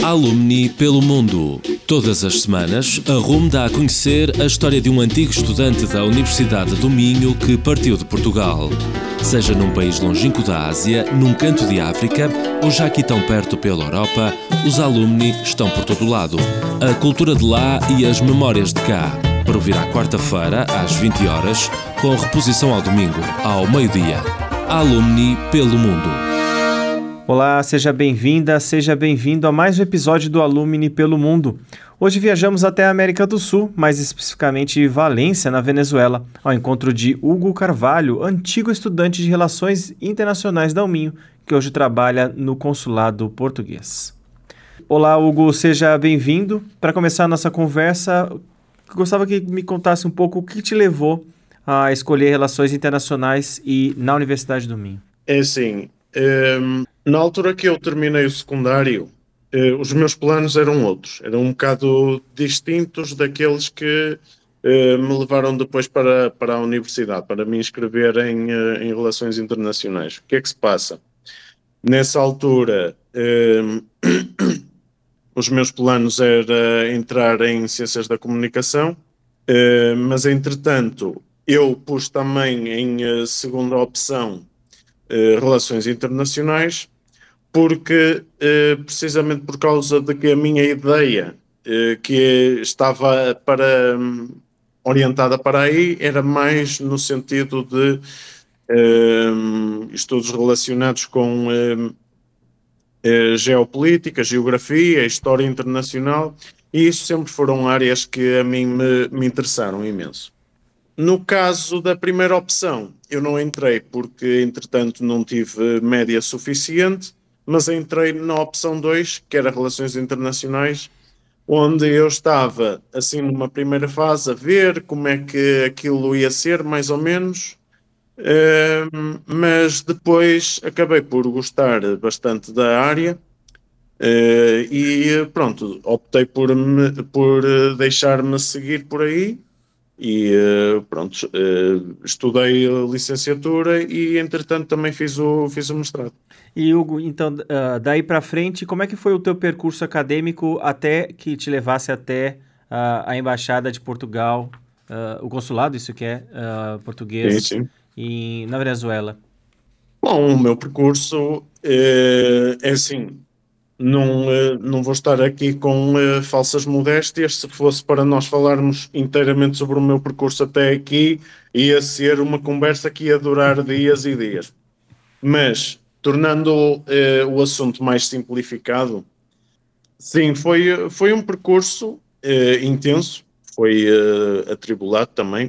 Alumni pelo mundo. Todas as semanas, a RUM dá a conhecer a história de um antigo estudante da Universidade do Minho que partiu de Portugal. Seja num país longínquo da Ásia, num canto de África ou já aqui tão perto pela Europa, os alumni estão por todo lado. A cultura de lá e as memórias de cá. Para ouvir à quarta-feira, às 20 horas, com reposição ao domingo, ao meio-dia. Alumni pelo mundo. Olá, seja bem-vinda, seja bem-vindo a mais um episódio do Alumni pelo Mundo. Hoje viajamos até a América do Sul, mais especificamente Valência, na Venezuela, ao encontro de Hugo Carvalho, antigo estudante de Relações Internacionais da UMinho, que hoje trabalha no consulado português. Olá, Hugo, seja bem-vindo. Para começar a nossa conversa, gostava que me contasse um pouco o que te levou a escolher Relações Internacionais e na Universidade do Minho. É assim, na altura que eu terminei o secundário, os meus planos eram outros, eram um bocado distintos daqueles que me levaram depois para a universidade, para me inscrever em Relações Internacionais. O que é que se passa? Nessa altura, os meus planos era entrar em Ciências da Comunicação, mas entretanto eu pus também em segunda opção Relações Internacionais, porque precisamente por causa de que a minha ideia que estava orientada para aí era mais no sentido de estudos relacionados com geopolítica, geografia, história internacional, e isso sempre foram áreas que a mim me interessaram imenso. No caso da primeira opção, eu não entrei porque, entretanto, não tive média suficiente, mas entrei na opção 2, que era Relações Internacionais, onde eu estava, assim, numa primeira fase, a ver como é que aquilo ia ser, mais ou menos, mas depois acabei por gostar bastante da área e pronto, optei por deixar-me seguir por aí. E pronto, estudei a licenciatura e entretanto também fiz o mestrado. E Hugo, então, daí para frente, como é que foi o teu percurso acadêmico até que te levasse até a Embaixada de Portugal, o consulado, isso que é, português, Sim. na Venezuela? Bom, o meu percurso é assim, não vou estar aqui com falsas modéstias. Se fosse para nós falarmos inteiramente sobre o meu percurso até aqui, ia ser uma conversa que ia durar dias e dias. Mas, tornando o assunto mais simplificado, sim, foi um percurso intenso, foi atribulado também,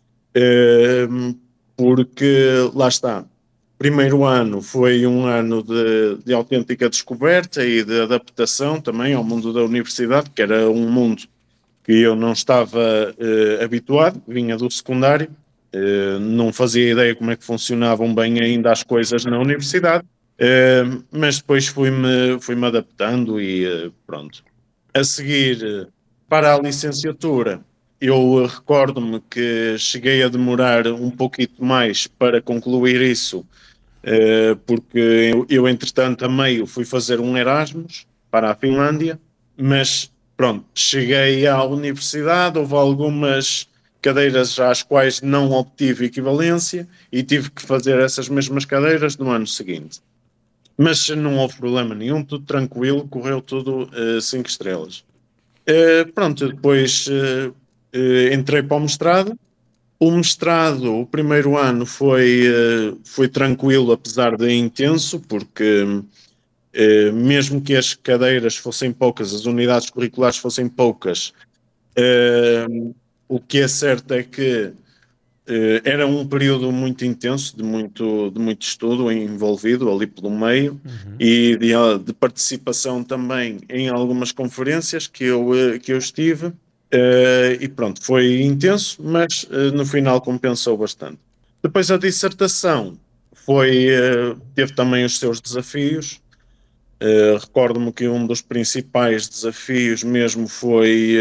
porque, lá está, primeiro ano foi um ano de autêntica descoberta e de adaptação também ao mundo da universidade, que era um mundo que eu não estava habituado, vinha do secundário, não fazia ideia como é que funcionavam bem ainda as coisas na universidade, mas depois fui-me adaptando e pronto. A seguir, para a licenciatura, eu recordo-me que cheguei a demorar um pouquinho mais para concluir isso, porque eu entretanto a meio fui fazer um Erasmus para a Finlândia, mas pronto, cheguei à universidade, houve algumas cadeiras às quais não obtive equivalência e tive que fazer essas mesmas cadeiras no ano seguinte. Mas não houve problema nenhum, tudo tranquilo, correu tudo 5 estrelas. Pronto, depois entrei para o mestrado. O mestrado, o primeiro ano foi tranquilo, apesar de intenso, porque mesmo que as cadeiras fossem poucas, as unidades curriculares fossem poucas, o que é certo é que era um período muito intenso, de muito estudo envolvido ali pelo meio, e de participação também em algumas conferências que eu estive. E pronto, foi intenso, mas no final compensou bastante. Depois a dissertação teve também os seus desafios. Recordo-me que um dos principais desafios mesmo foi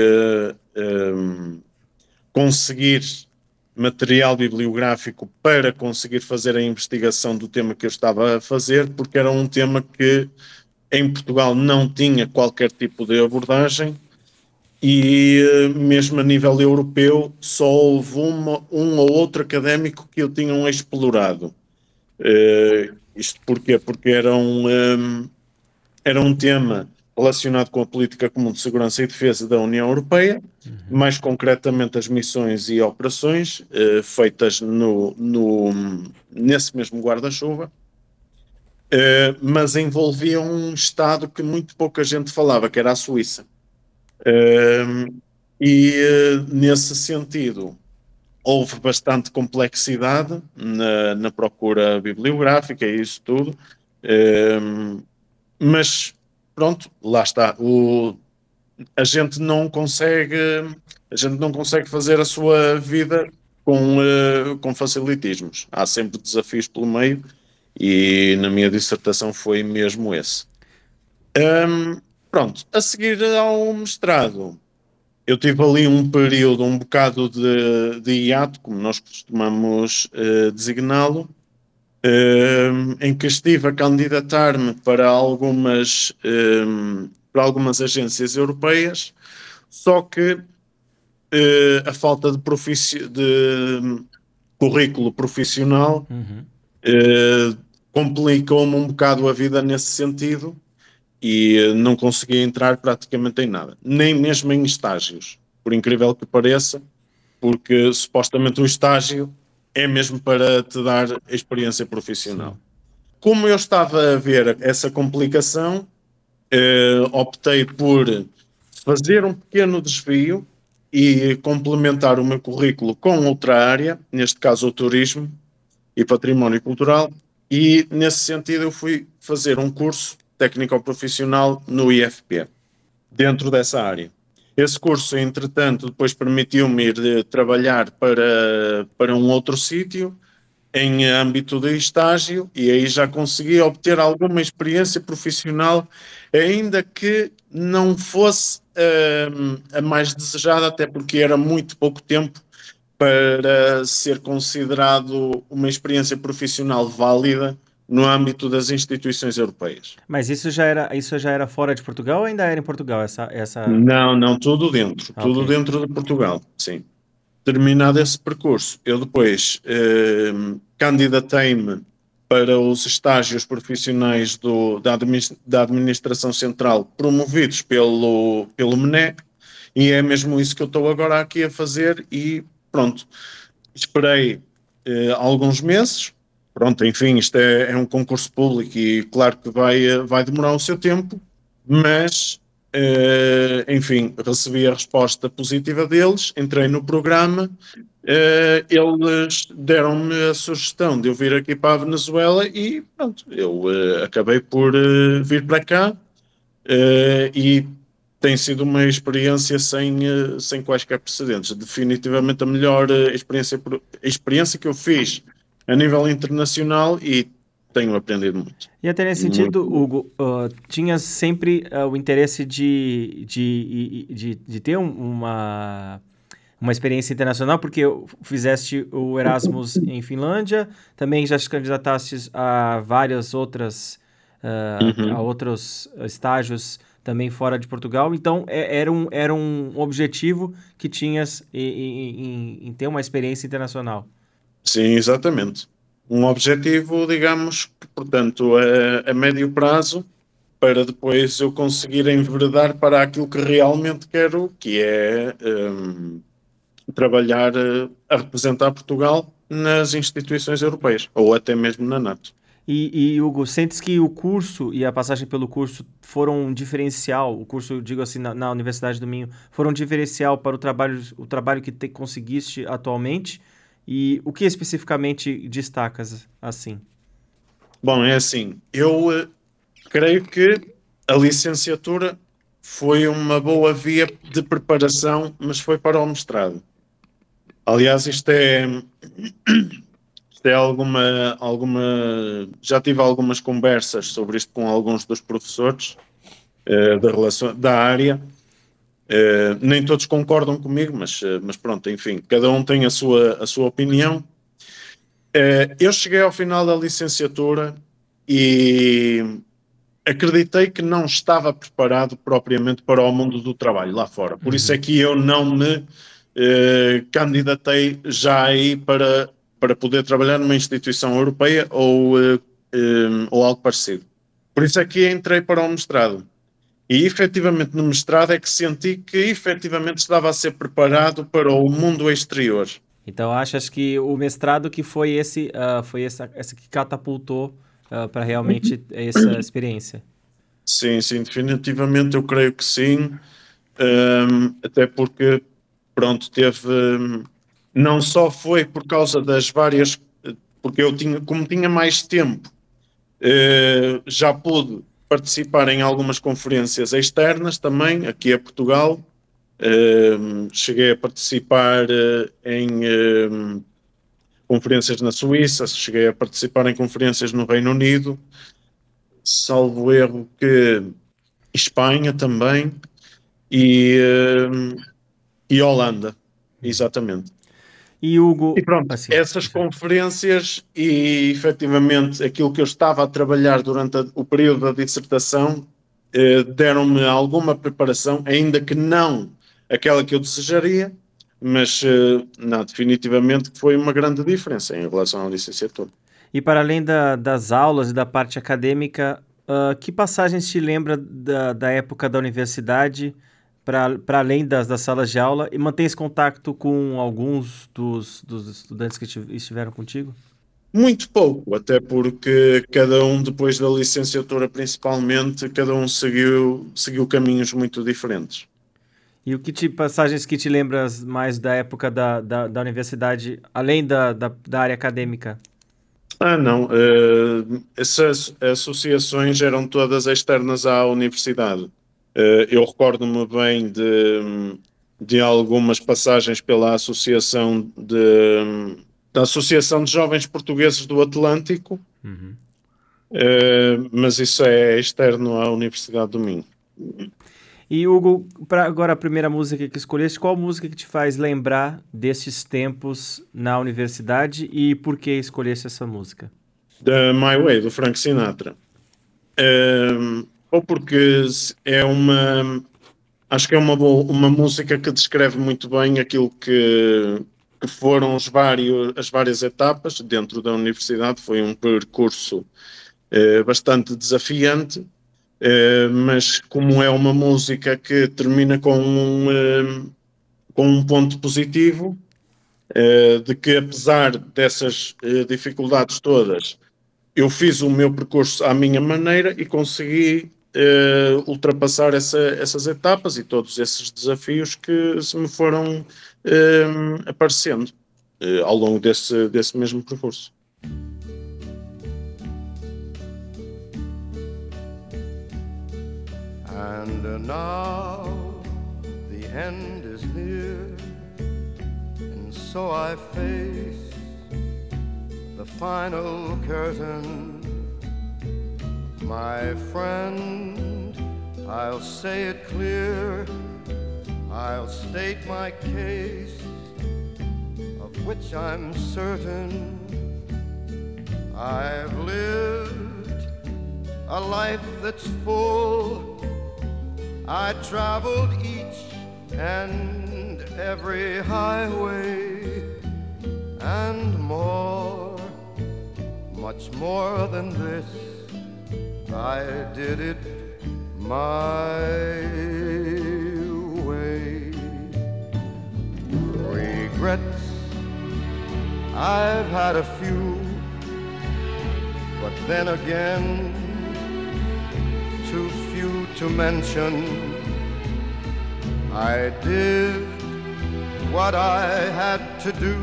conseguir material bibliográfico para conseguir fazer a investigação do tema que eu estava a fazer, porque era um tema que em Portugal não tinha qualquer tipo de abordagem e mesmo a nível europeu só houve um ou outro académico que o tinham explorado. Isto porquê? Porque era um tema relacionado com a política comum de segurança e defesa da União Europeia, mais concretamente as missões e operações feitas nesse mesmo guarda-chuva, mas envolvia um Estado que muito pouca gente falava, que era a Suíça. Nesse sentido, houve bastante complexidade na procura bibliográfica e isso tudo, mas pronto, lá está. A gente não consegue fazer a sua vida com facilitismos. Há sempre desafios pelo meio e na minha dissertação foi mesmo esse. Pronto, a seguir ao mestrado, eu tive ali um período, um bocado de hiato, como nós costumamos designá-lo, em que estive a candidatar-me para algumas agências europeias, só que a falta de currículo profissional complicou-me um bocado a vida nesse sentido e não consegui entrar praticamente em nada, nem mesmo em estágios, por incrível que pareça, porque supostamente o estágio é mesmo para te dar experiência profissional. Sim. Como eu estava a ver essa complicação, optei por fazer um pequeno desvio e complementar o meu currículo com outra área, neste caso o turismo e património cultural, e nesse sentido eu fui fazer um curso técnico-profissional no IFP, dentro dessa área. Esse curso, entretanto, depois permitiu-me ir trabalhar para um outro sítio, em âmbito de estágio, e aí já consegui obter alguma experiência profissional, ainda que não fosse a mais desejada, até porque era muito pouco tempo para ser considerado uma experiência profissional válida no âmbito das instituições europeias. Mas isso já era fora de Portugal ou ainda era em Portugal? Não, tudo dentro. Tudo okay. Dentro de Portugal, sim. Terminado esse percurso, eu depois candidatei-me para os estágios profissionais da Administração Central promovidos pelo MNE, e é mesmo isso que eu estou agora aqui a fazer e pronto. Esperei alguns meses. Pronto, enfim, isto é um concurso público e claro que vai demorar o seu tempo, mas, enfim, recebi a resposta positiva deles, entrei no programa, eles deram-me a sugestão de eu vir aqui para a Venezuela e pronto, eu acabei por vir para cá e tem sido uma experiência sem quaisquer precedentes. Definitivamente a melhor experiência que eu fiz a nível internacional e tenho aprendido muito. E até nesse sentido, Hugo, tinhas sempre o interesse de ter uma experiência internacional, porque fizeste o Erasmus em Finlândia, também já te candidataste a várias outras, a outros estágios também fora de Portugal, então era um objetivo que tinhas em ter uma experiência internacional. Sim, exatamente. Um objetivo, digamos, que, portanto, a médio prazo, para depois eu conseguir enveredar para aquilo que realmente quero, que é trabalhar a representar Portugal nas instituições europeias, ou até mesmo na NATO. E Hugo, sentes que o curso e a passagem pelo curso foram um diferencial, o curso, digo assim, na Universidade do Minho, foram um diferencial para o trabalho que conseguiste atualmente? E o que especificamente destacas assim? Bom, é assim, eu creio que a licenciatura foi uma boa via de preparação, mas foi para o mestrado. Aliás, isto é já tive algumas conversas sobre isto com alguns dos professores da área. Nem todos concordam comigo, mas pronto, enfim, cada um tem a sua opinião. Eu cheguei ao final da licenciatura e acreditei que não estava preparado propriamente para o mundo do trabalho lá fora. Por isso é que eu não me candidatei já aí para poder trabalhar numa instituição europeia ou algo parecido. Por isso é que entrei para o mestrado. E efetivamente no mestrado é que senti que efetivamente estava a ser preparado para o mundo exterior. Então achas que o mestrado que foi essa que catapultou para realmente essa experiência? Sim, definitivamente eu creio que sim. Até porque, pronto, não só foi por causa das várias, porque como tinha mais tempo, já pude participar em algumas conferências externas também, aqui a Portugal. Cheguei a participar em conferências na Suíça, cheguei a participar em conferências no Reino Unido, salvo erro que Espanha também e Holanda, exatamente. E Hugo, E pronto, essas conferências e efetivamente aquilo que eu estava a trabalhar durante o período da dissertação deram-me alguma preparação, ainda que não aquela que eu desejaria, mas não, definitivamente foi uma grande diferença em relação à licenciatura. E para além das aulas e da parte acadêmica, que passagens te lembra da época da universidade, para além das salas de aula, e mantens contato com alguns dos estudantes que estiveram contigo? Muito pouco, até porque cada um, depois da licenciatura principalmente, cada um seguiu caminhos muito diferentes. E passagens que te lembras mais da época da universidade, além da área acadêmica? Não. Essas associações eram todas externas à universidade. Eu recordo-me bem de algumas passagens pela Associação da Associação de Jovens Portugueses do Atlântico, mas isso é externo à Universidade do Minho. E Hugo, agora a primeira música que escolheste, qual música que te faz lembrar desses tempos na universidade e por que escolheste essa música? The My Way, do Frank Sinatra. Ou porque acho que é uma música que descreve muito bem aquilo que foram as várias etapas dentro da universidade. Foi um percurso bastante desafiante, mas como é uma música que termina com um ponto positivo, de que apesar dessas dificuldades todas, eu fiz o meu percurso à minha maneira e consegui ultrapassar essas etapas e todos esses desafios que se me foram aparecendo ao longo desse mesmo percurso. And now the end is near, and so I face the final curtain. My friend, I'll say it clear, I'll state my case, of which I'm certain. I've lived a life that's full, I traveled each and every highway, and more, much more than this, I did it my way. Regrets, I've had a few, but then again, too few to mention. I did what I had to do,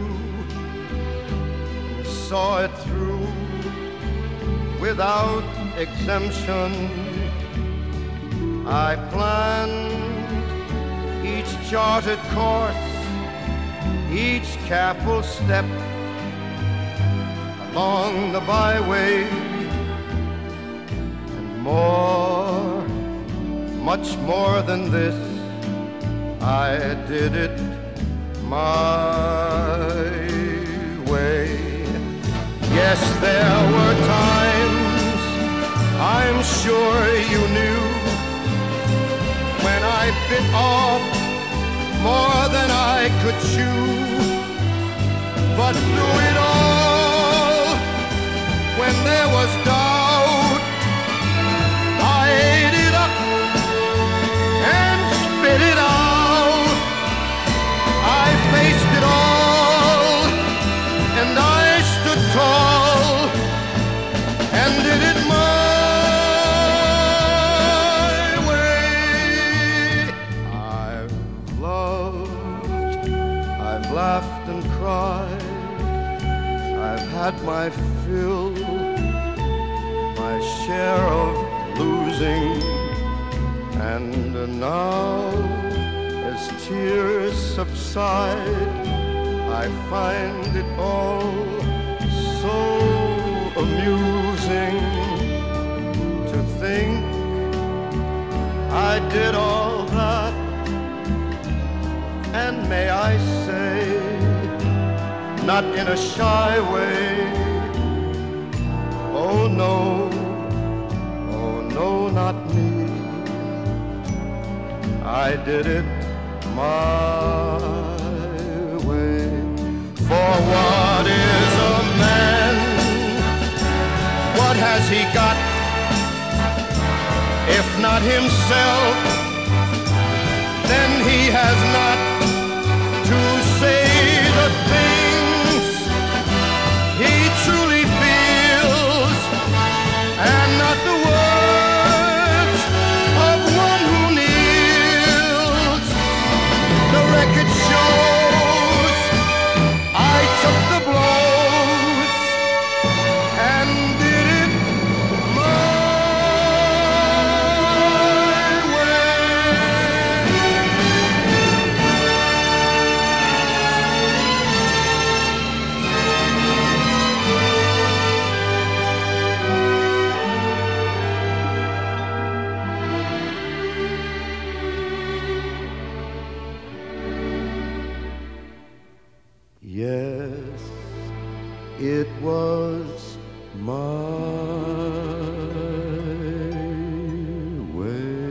saw it through without exemption. I planned each charted course, each careful step along the byway, and more, much more than this, I did it my way. Yes, there were times I I'm sure you knew when I bit off more than I could chew. But through it all, when there was doubt, I ate it up and spit it out. I faced it all and I stood tall and did it my way. I've loved, I've laughed and cried, I've had my fill, my share of losing, and now as tears subside, I find it all so amusing to think I did all that, and may I say, not in a shy way, oh no, not me. I did it my way. For what is a man? What has he got? If not himself, then he has not to say the things he truly feels, and not the words of one who kneels. The record shows I took the blows and did it my Yes, it was my way.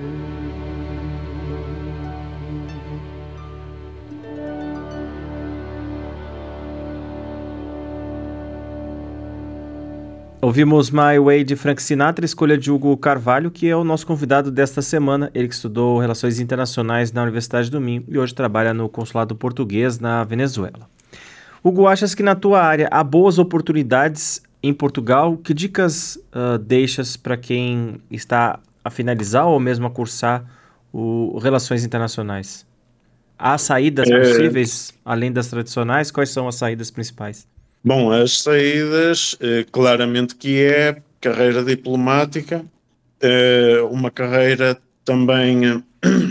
Ouvimos My Way de Frank Sinatra, escolha de Hugo Carvalho, que é o nosso convidado desta semana. Ele que estudou Relações Internacionais na Universidade do Minho e hoje trabalha no Consulado Português na Venezuela. Hugo, achas que na tua área há boas oportunidades em Portugal? Que dicas deixas para quem está a finalizar ou mesmo a cursar Relações Internacionais? Há saídas possíveis, além das tradicionais? Quais são as saídas principais? Bom, as saídas, claramente que é carreira diplomática, uma carreira também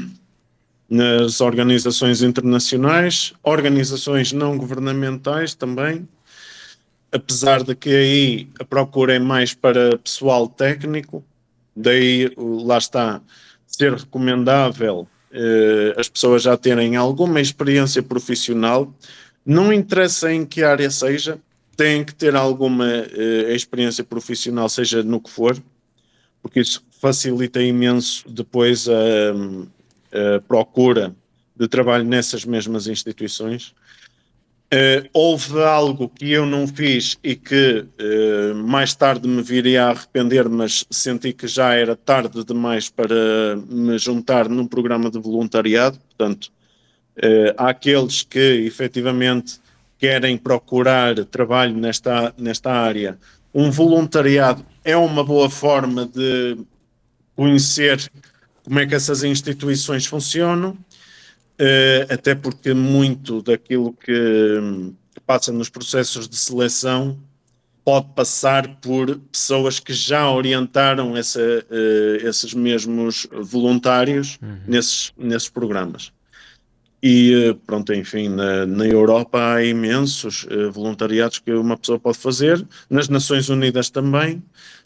nas organizações internacionais, organizações não governamentais também, apesar de que aí a procura é mais para pessoal técnico, daí lá está, ser recomendável as pessoas já terem alguma experiência profissional. Não interessa em que área seja, têm que ter alguma experiência profissional, seja no que for, porque isso facilita imenso depois a procura de trabalho nessas mesmas instituições. Houve algo que eu não fiz e que mais tarde me viria a arrepender, mas senti que já era tarde demais para me juntar num programa de voluntariado. Portanto, há aqueles que efetivamente querem procurar trabalho nesta área. Um voluntariado é uma boa forma de conhecer como é que essas instituições funcionam, até porque muito daquilo que passa nos processos de seleção pode passar por pessoas que já orientaram esses mesmos voluntários nesses programas. E pronto, enfim, na Europa há imensos voluntariados que uma pessoa pode fazer, nas Nações Unidas também,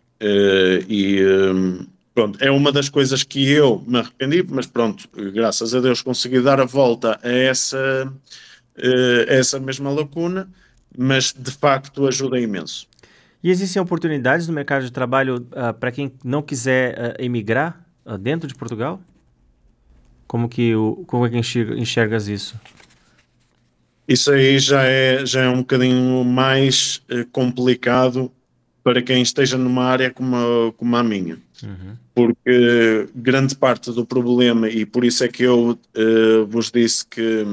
pronto, é uma das coisas que eu me arrependi, mas pronto, graças a Deus consegui dar a volta a essa mesma lacuna, mas de facto ajuda imenso. E existem oportunidades no mercado de trabalho para quem não quiser emigrar dentro de Portugal? Como é que enxergas isso? Isso aí já é um bocadinho mais complicado para quem esteja numa área como a minha. Porque grande parte do problema, e por isso é que eu vos disse que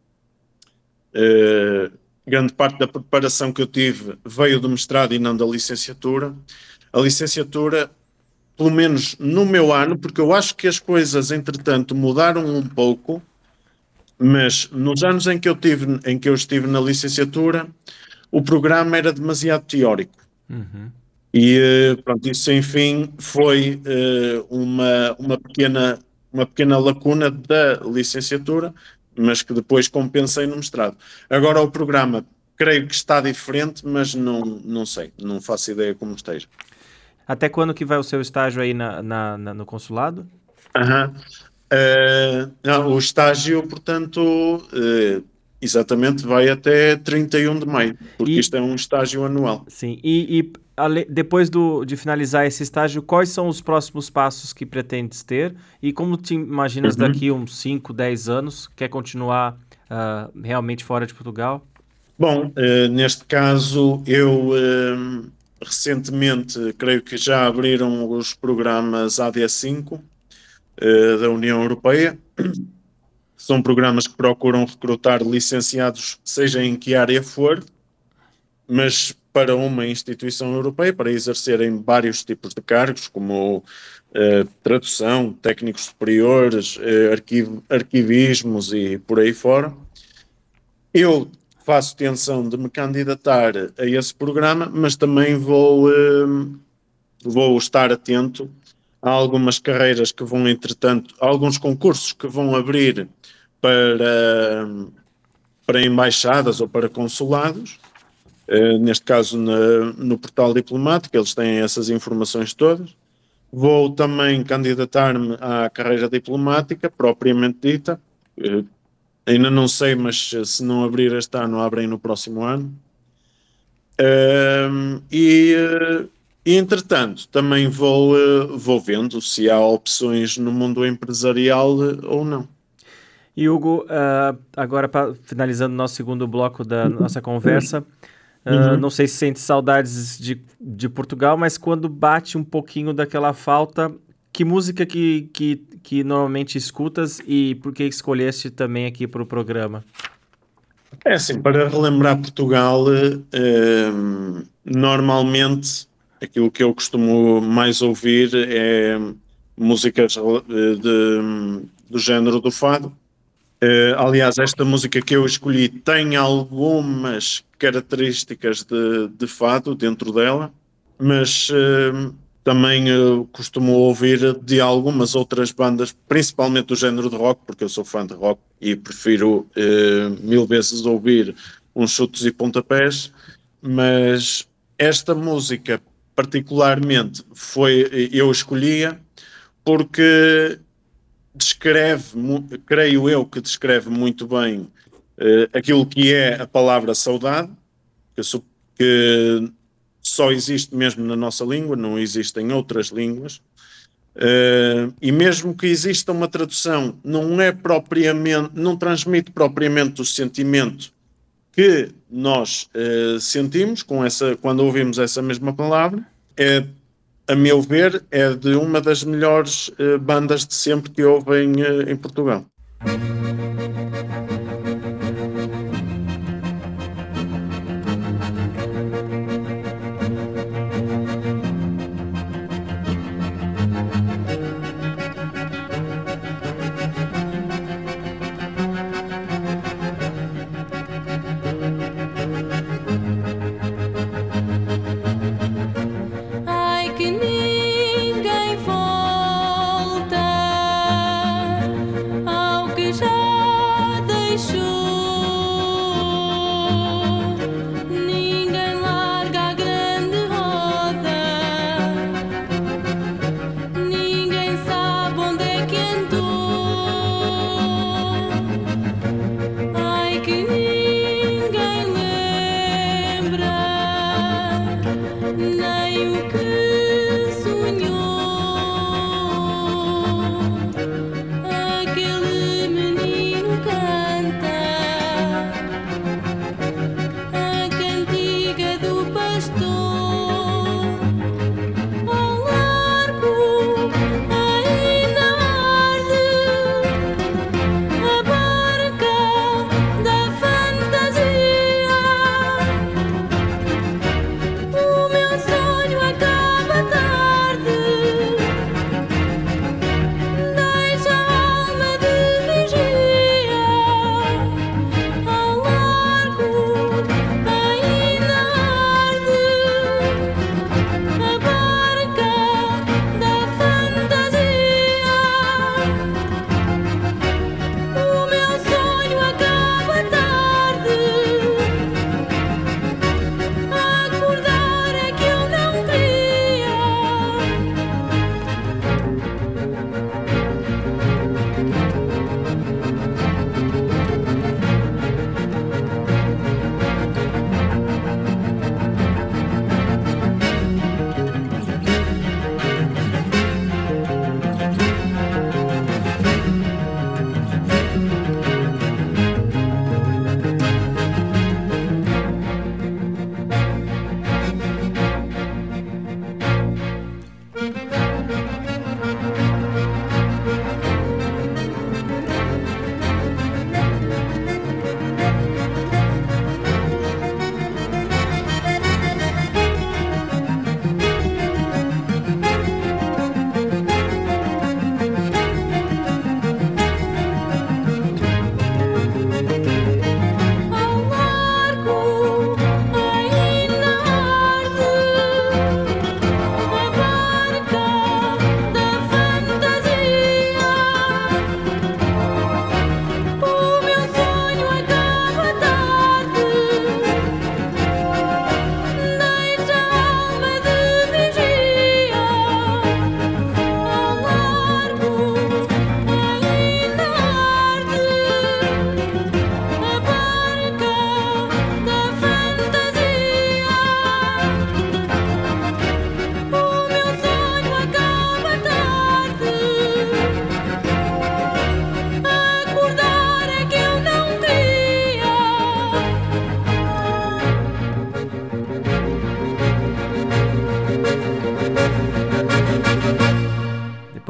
grande parte da preparação que eu tive veio do mestrado e não da licenciatura. A licenciatura, pelo menos no meu ano, porque eu acho que as coisas, entretanto, mudaram um pouco, mas nos anos em que eu estive na licenciatura, o programa era demasiado teórico. E, pronto, isso, enfim, foi uma pequena lacuna da licenciatura, mas que depois compensei no mestrado. Agora o programa, creio que está diferente, mas não sei, não faço ideia como esteja. Até quando que vai o seu estágio aí no consulado? Não, o estágio, portanto, exatamente, vai até 31 de maio, porque isto é um estágio anual. Sim, depois de finalizar esse estágio, quais são os próximos passos que pretendes ter? E como te imaginas daqui uns 5, 10 anos? Quer continuar realmente fora de Portugal? Bom, neste caso, eu recentemente, creio que já abriram os programas AD5 da União Europeia. São programas que procuram recrutar licenciados, seja em que área for, mas para uma instituição europeia, para exercerem vários tipos de cargos, como tradução, técnicos superiores, arquivismos e por aí fora. Eu faço tensão de me candidatar a esse programa, mas também vou estar atento a algumas carreiras que vão, entretanto, alguns concursos que vão abrir para embaixadas ou para consulados, neste caso no portal diplomático, eles têm essas informações todas. Vou também candidatar-me à carreira diplomática, propriamente dita. Ainda não sei, mas se não abrir este ano, abrem no próximo ano. E entretanto, também vou vendo se há opções no mundo empresarial ou não. E Hugo, agora finalizando o nosso segundo bloco da nossa conversa, não sei se sente saudades de Portugal, mas quando bate um pouquinho daquela falta, que música que normalmente escutas e por que escolheste também aqui para o programa? É assim, para relembrar Portugal, normalmente aquilo que eu costumo mais ouvir é músicas do género do fado. Aliás, esta música que eu escolhi tem algumas características de fado dentro dela, mas também costumo ouvir de algumas outras bandas, principalmente do género de rock, porque eu sou fã de rock e prefiro 1000 vezes ouvir uns chutes e pontapés, mas esta música particularmente eu escolhia porque creio eu que descreve muito bem aquilo que é a palavra saudade, que só existe mesmo na nossa língua, não existe em outras línguas, e mesmo que exista uma tradução, não transmite propriamente o sentimento que nós sentimos quando ouvimos essa mesma palavra. A meu ver, é de uma das melhores bandas de sempre que houve em Portugal. Que já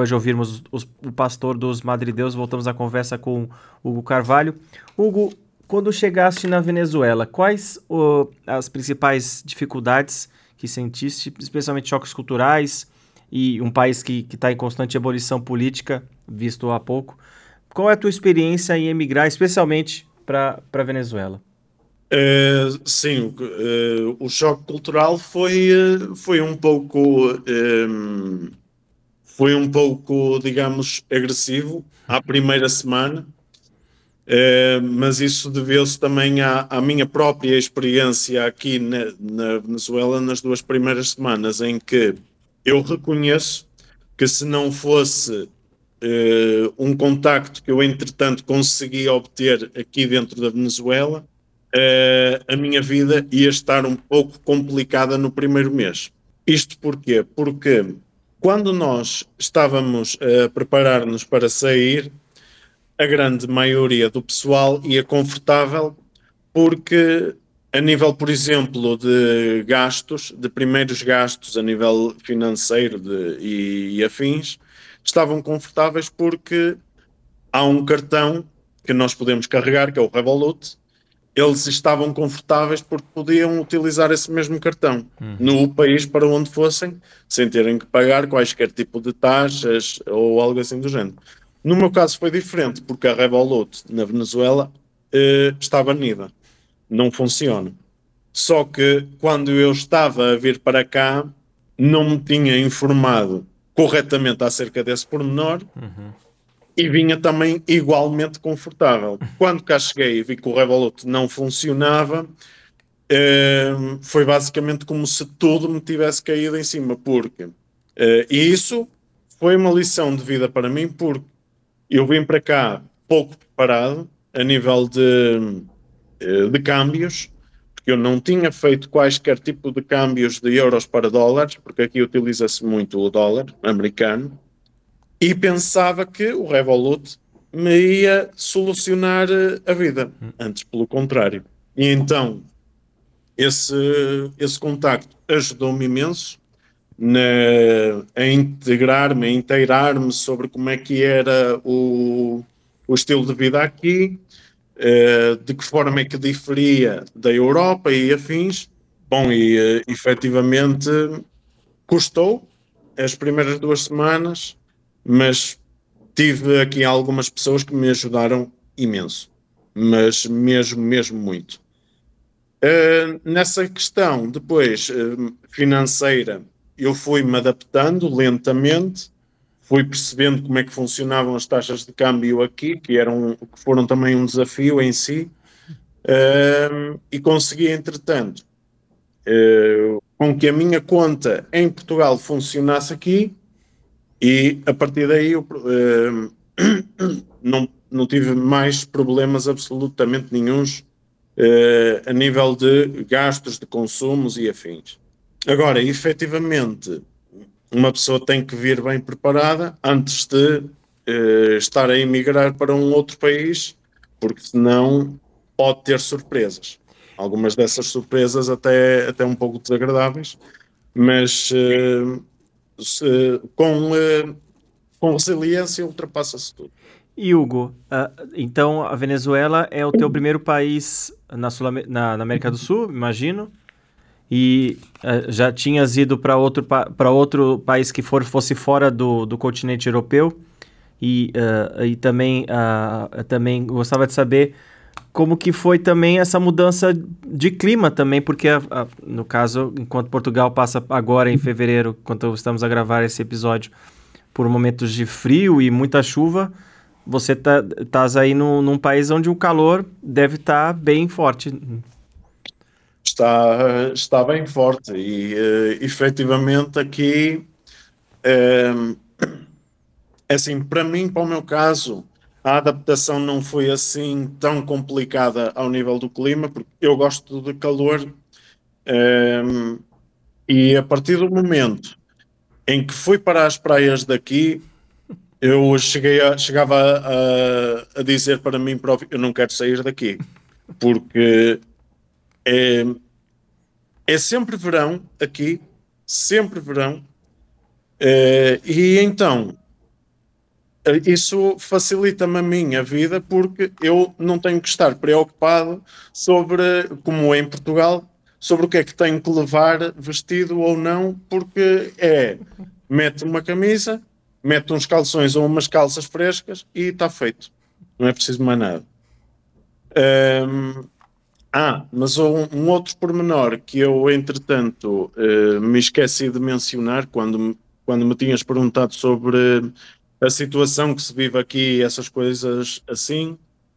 depois de ouvirmos o pastor dos Madrideus, voltamos à conversa com Hugo Carvalho. Hugo, quando chegaste na Venezuela, quais as principais dificuldades que sentiste, especialmente choques culturais e um país que está em constante ebulição política, visto há pouco? Qual é a tua experiência em emigrar, especialmente para a Venezuela? Sim, o choque cultural foi um pouco, digamos, agressivo à primeira semana, mas isso deveu-se também à minha própria experiência aqui na Venezuela nas 2 primeiras semanas, em que eu reconheço que se não fosse um contacto que eu entretanto consegui obter aqui dentro da Venezuela, a minha vida ia estar um pouco complicada no primeiro mês. Isto porquê? Porque quando nós estávamos a preparar-nos para sair, a grande maioria do pessoal ia confortável porque a nível, por exemplo, de gastos, de primeiros gastos a nível financeiro e afins, estavam confortáveis porque há um cartão que nós podemos carregar, que é o Revolut. Eles estavam confortáveis porque podiam utilizar esse mesmo cartão no país para onde fossem, sem terem que pagar quaisquer tipo de taxas ou algo assim do género. No meu caso foi diferente, porque a Revolut na Venezuela está banida, não funciona. Só que quando eu estava a vir para cá, não me tinha informado corretamente acerca desse pormenor e vinha também igualmente confortável. Quando cá cheguei e vi que o Revolut não funcionava, foi basicamente como se tudo me tivesse caído em cima, porque e isso foi uma lição de vida para mim, porque eu vim para cá pouco preparado a nível de câmbios, porque eu não tinha feito quaisquer tipo de câmbios de euros para dólares, porque aqui utiliza-se muito o dólar americano, e pensava que o Revolut me ia solucionar a vida, antes pelo contrário. E então esse contacto ajudou-me imenso a integrar-me, a inteirar-me sobre como é que era o estilo de vida aqui, de que forma é que diferia da Europa e afins. Bom, e efetivamente custou as primeiras 2 semanas, mas tive aqui algumas pessoas que me ajudaram imenso, mas mesmo muito. Nessa questão, depois, financeira, eu fui-me adaptando lentamente, fui percebendo como é que funcionavam as taxas de câmbio aqui, que foram também um desafio em si, e consegui, entretanto, com que a minha conta em Portugal funcionasse aqui, e a partir daí eu não tive mais problemas absolutamente nenhuns a nível de gastos, de consumos e afins. Agora, efetivamente, uma pessoa tem que vir bem preparada antes de estar a emigrar para um outro país, porque senão pode ter surpresas. Algumas dessas surpresas até um pouco desagradáveis, mas com resiliência ultrapassa-se tudo. E Hugo, então a Venezuela é o teu primeiro país na América do Sul, imagino, e já tinhas ido para outro país que fosse fora do continente europeu, e também gostava de saber como que foi também essa mudança de clima também, porque no caso, enquanto Portugal passa agora em fevereiro, quando estamos a gravar esse episódio, por momentos de frio e muita chuva, você estás aí num país onde o calor deve estar bem forte. Está bem forte e efetivamente aqui assim, para mim, para o meu caso, a adaptação não foi assim tão complicada ao nível do clima, porque eu gosto de calor, e a partir do momento em que fui para as praias daqui, eu chegava a dizer para mim próprio, eu não quero sair daqui, porque é sempre verão aqui, sempre verão, e então isso facilita-me a minha vida porque eu não tenho que estar preocupado sobre, como é em Portugal, sobre o que é que tenho que levar vestido ou não, porque mete uma camisa, mete uns calções ou umas calças frescas e está feito. Não é preciso mais nada. Mas um outro pormenor que eu, entretanto, me esqueci de mencionar quando me tinhas perguntado sobre a situação que se vive aqui, essas coisas assim.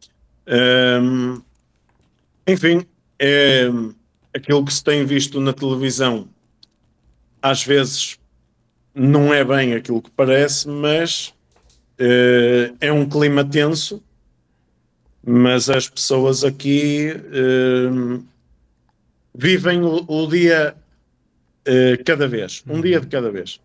Enfim, é aquilo que se tem visto na televisão, às vezes não é bem aquilo que parece, mas é um clima tenso. Mas as pessoas aqui vivem o dia cada vez, um dia de cada vez.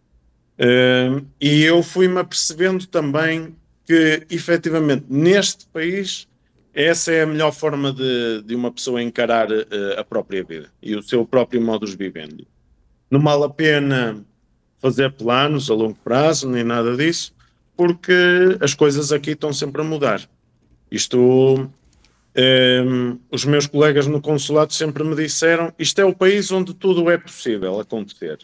E eu fui-me apercebendo também que, efetivamente, neste país, essa é a melhor forma de uma pessoa encarar a própria vida e o seu próprio modus vivendi. Não vale a pena fazer planos a longo prazo, nem nada disso, porque as coisas aqui estão sempre a mudar. Isto, os meus colegas no consulado sempre me disseram, isto é o país onde tudo é possível acontecer.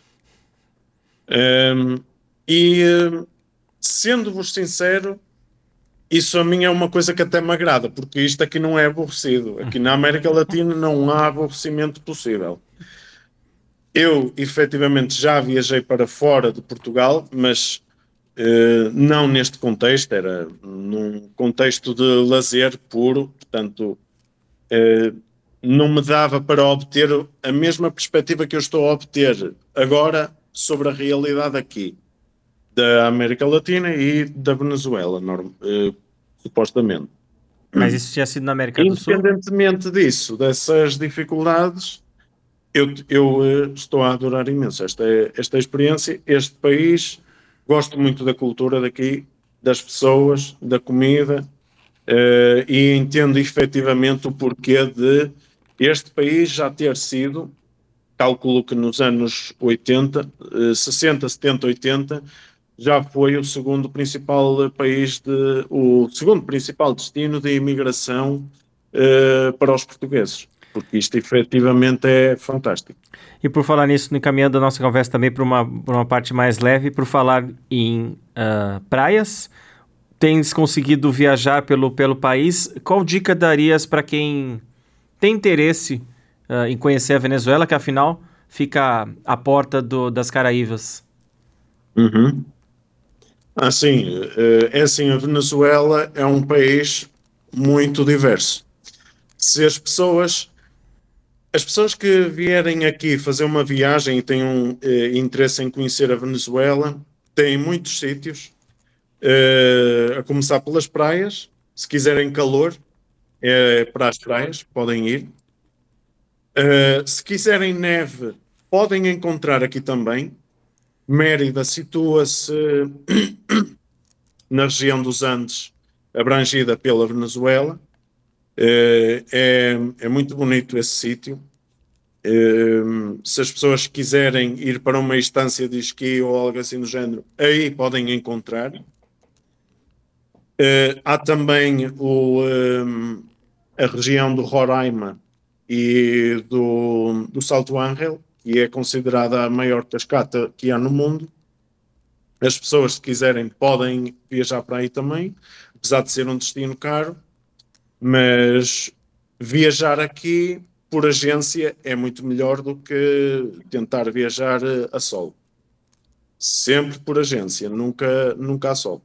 Sendo-vos sincero, isso a mim é uma coisa que até me agrada, porque isto aqui não é aborrecido. Aqui na América Latina não há aborrecimento possível. Eu, efetivamente, já viajei para fora de Portugal, mas não neste contexto, era num contexto de lazer puro, portanto, não me dava para obter a mesma perspectiva que eu estou a obter agora sobre a realidade aqui da América Latina e da Venezuela, supostamente. Mas isso tinha sido na América do Sul? Independentemente disso, dessas dificuldades, eu estou a adorar imenso esta experiência, este país. Gosto muito da cultura daqui, das pessoas, da comida, e entendo efetivamente o porquê de este país já ter sido, calculo que nos anos 80, 60, 70, 80, já foi o segundo principal o segundo principal destino de imigração para os portugueses, porque isto efetivamente é fantástico. E por falar nisso, encaminhando a nossa conversa também para uma parte mais leve, por falar em praias, tens conseguido viajar pelo país, qual dica darias para quem tem interesse em conhecer a Venezuela, que afinal fica à porta das Caraíbas? Uhum. Assim, a Venezuela é um país muito diverso. Se as pessoas que vierem aqui fazer uma viagem e tenham interesse em conhecer a Venezuela, têm muitos sítios, a começar pelas praias. Se quiserem calor, para as praias, podem ir. Se quiserem neve, podem encontrar aqui também. Mérida situa-se na região dos Andes, abrangida pela Venezuela. É muito bonito esse sítio. Se as pessoas quiserem ir para uma estância de esqui ou algo assim do género, aí podem encontrar. Há também a região do Roraima e do Salto Ángel, que é considerada a maior cascata que há no mundo. As pessoas, se quiserem, podem viajar para aí também, apesar de ser um destino caro, mas viajar aqui por agência é muito melhor do que tentar viajar a solo. Sempre por agência, nunca a solo.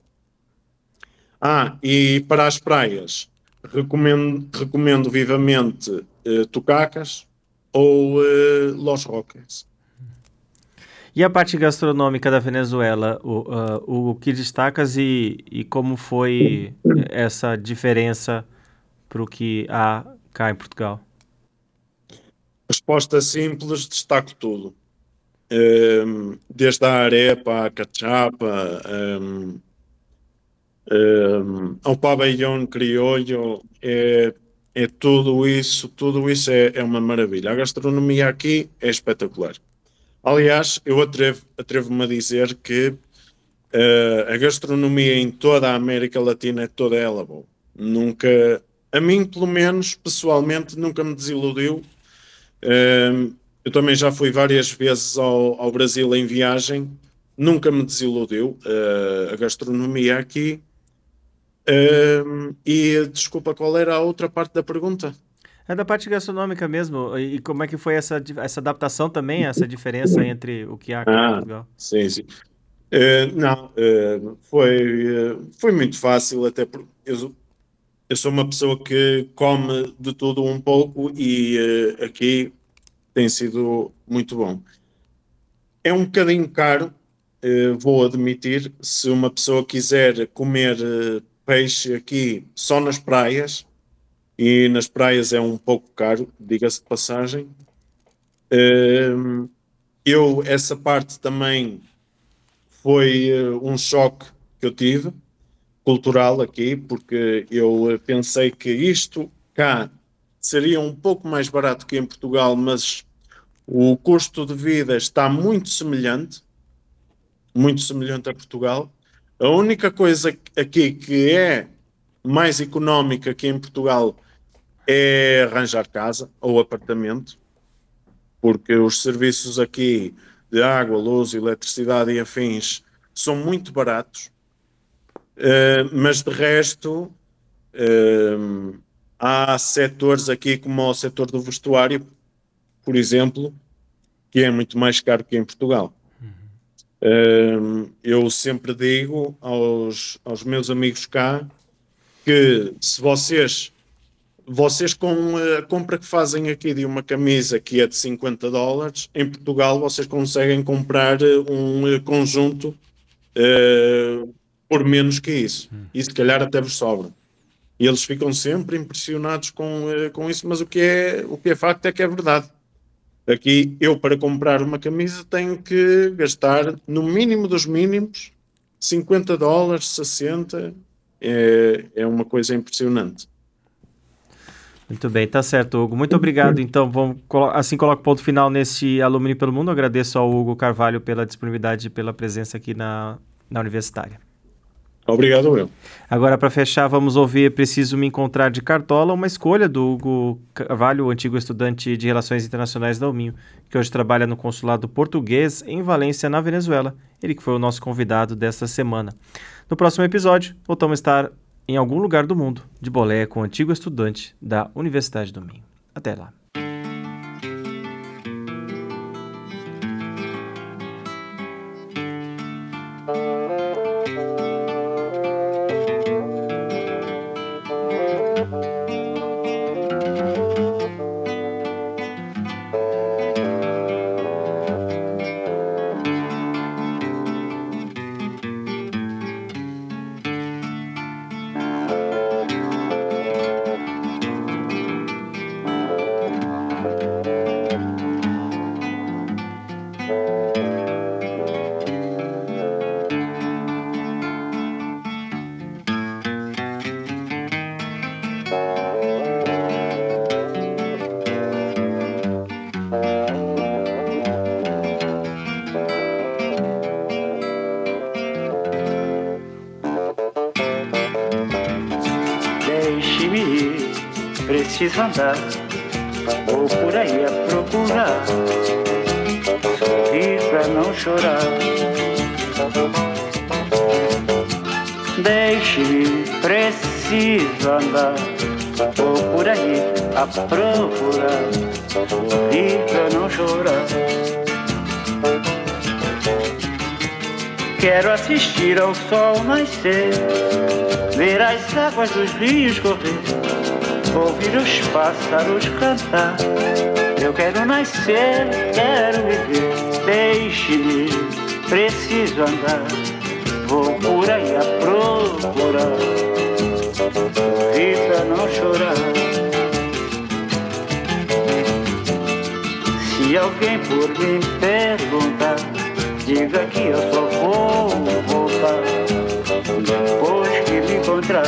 E para as praias, recomendo vivamente Tucacas ou Los Roques. E a parte gastronômica da Venezuela, o que destacas e como foi essa diferença para o que há cá em Portugal? Resposta simples, destaco tudo. Desde a arepa, a cachapa, ao pabellón criollo, tudo isso é uma maravilha. A gastronomia aqui é espetacular. Aliás, eu atrevo-me a dizer que A gastronomia em toda a América Latina é toda ela boa. Nunca, a mim pelo menos, pessoalmente, nunca me desiludiu. Eu também já fui várias vezes ao Brasil em viagem, nunca me desiludiu a gastronomia aqui. E desculpa, qual era a outra parte da pergunta? É da parte gastronômica mesmo. E como é que foi essa adaptação também, essa diferença entre o que há aqui em Portugal? Sim, sim. Não, foi muito fácil, até porque eu sou uma pessoa que come de tudo um pouco e aqui tem sido muito bom. É um bocadinho caro, vou admitir, se uma pessoa quiser comer peixe aqui só nas praias, e nas praias é um pouco caro, diga-se de passagem. Essa parte também foi um choque que eu tive, cultural aqui, porque eu pensei que isto cá seria um pouco mais barato que em Portugal, mas o custo de vida está muito semelhante a Portugal. A única coisa aqui que é mais económica que em Portugal é arranjar casa ou apartamento, porque os serviços aqui de água, luz, eletricidade e afins são muito baratos, mas de resto há setores aqui como o setor do vestuário, por exemplo, que é muito mais caro que em Portugal. Eu sempre digo aos meus amigos cá que se vocês com a compra que fazem aqui de uma camisa que é de $50, em Portugal vocês conseguem comprar um conjunto por menos que isso. E se calhar até vos sobra. E eles ficam sempre impressionados com isso, mas o que é facto é que é verdade. Aqui, eu para comprar uma camisa tenho que gastar no mínimo dos mínimos $50, 60, é uma coisa impressionante. Muito bem, tá certo, Hugo. Muito obrigado. Então, assim coloco ponto final neste Alumni pelo Mundo. Agradeço ao Hugo Carvalho pela disponibilidade e pela presença aqui na Universitária. Obrigado, eu. Agora, para fechar, vamos ouvir Preciso Me Encontrar de Cartola, uma escolha do Hugo Carvalho, o antigo estudante de Relações Internacionais da UMinho, que hoje trabalha no consulado português em Valência, na Venezuela. Ele que foi o nosso convidado desta semana. No próximo episódio, voltamos a estar em algum lugar do mundo, de boleia com o antigo estudante da Universidade do Minho. Até lá. Deixe-me ir, preciso andar, vou por aí a procurar, sorrir pra não chorar. Deixe-me ir, preciso andar, vou por aí a procurar, sorrir pra não chorar. Quero assistir ao sol nascer, ver as águas dos rios correr, ouvir os pássaros cantar. Eu quero nascer, quero viver, deixe-me, preciso andar, vou por aí a procurar, sorrir pra não chorar. Se alguém por mim perguntar, diga que eu só vou voltar depois que me encontrar.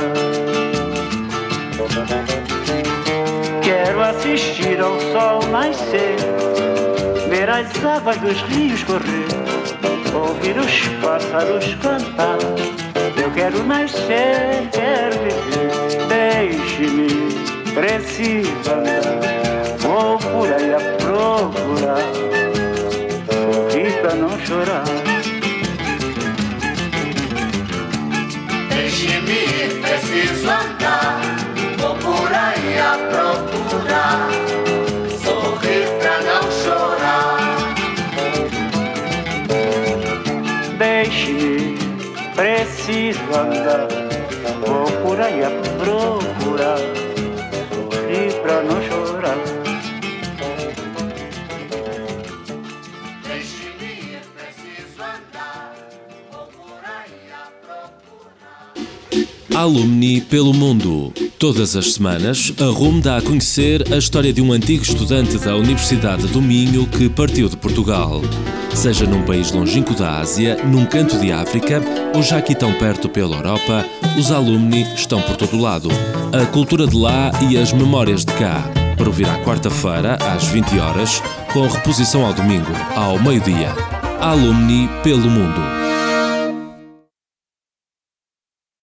Quero assistir ao sol nascer, ver as águas dos rios correr, ouvir os pássaros cantar. Eu quero nascer, quero viver. Deixe-me, preciso andar. Vou por aí a procurar. Sorrir pra não chorar. Deixe-me ir, preciso andar. Vou por aí a procurar. Sorrir pra não chorar. Deixe-me, preciso andar. Vou por aí a procurar. Sorrir pra não chorar. Deixe-me ir, preciso andar. Vou por aí a procurar. Alumni pelo mundo. Todas as semanas, a RUM dá a conhecer a história de um antigo estudante da Universidade do Minho que partiu de Portugal. Seja num país longínquo da Ásia, num canto de África ou já aqui tão perto pela Europa, os alumni estão por todo lado. A cultura de lá e as memórias de cá. Para ouvir à quarta-feira, às 20 horas, com reposição ao domingo, ao meio-dia. Alumni pelo mundo.